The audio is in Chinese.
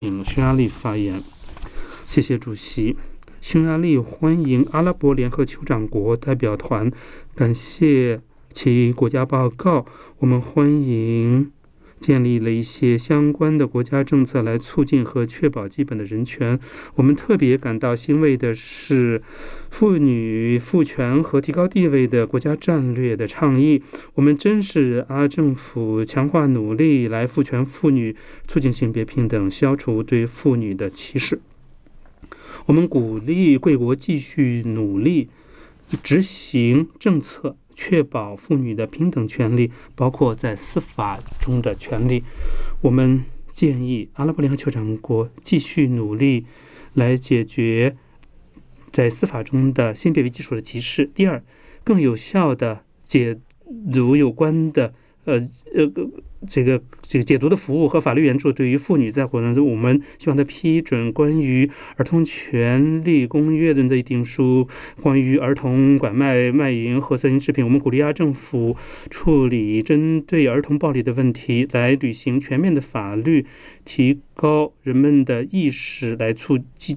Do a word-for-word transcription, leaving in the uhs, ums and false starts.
请匈牙利发言。谢谢主席。匈牙利欢迎阿拉伯联合酋长国代表团，感谢其国家报告。我们欢迎建立了一些相关的国家政策来促进和确保基本的人权。我们特别感到欣慰的是妇女赋权和提高地位的国家战略的倡议。我们珍视阿政府强化努力来赋权妇女，促进性别平等，消除对妇女的歧视。我们鼓励贵国继续努力执行政策，确保妇女的平等权利，包括在司法中的权利。我们建议阿拉伯联合酋长国继续努力来解决在司法中的性别为基础的歧视。第二，更有效的解读有关的呃呃这个这个解读的服务和法律援助对于妇女在国呢，我们希望他批准关于儿童权利公约的议定书，关于儿童拐卖、卖淫和色情食品。我们鼓励阿政府处理针对儿童暴力的问题，来履行全面的法律，提高人们的意识，来促进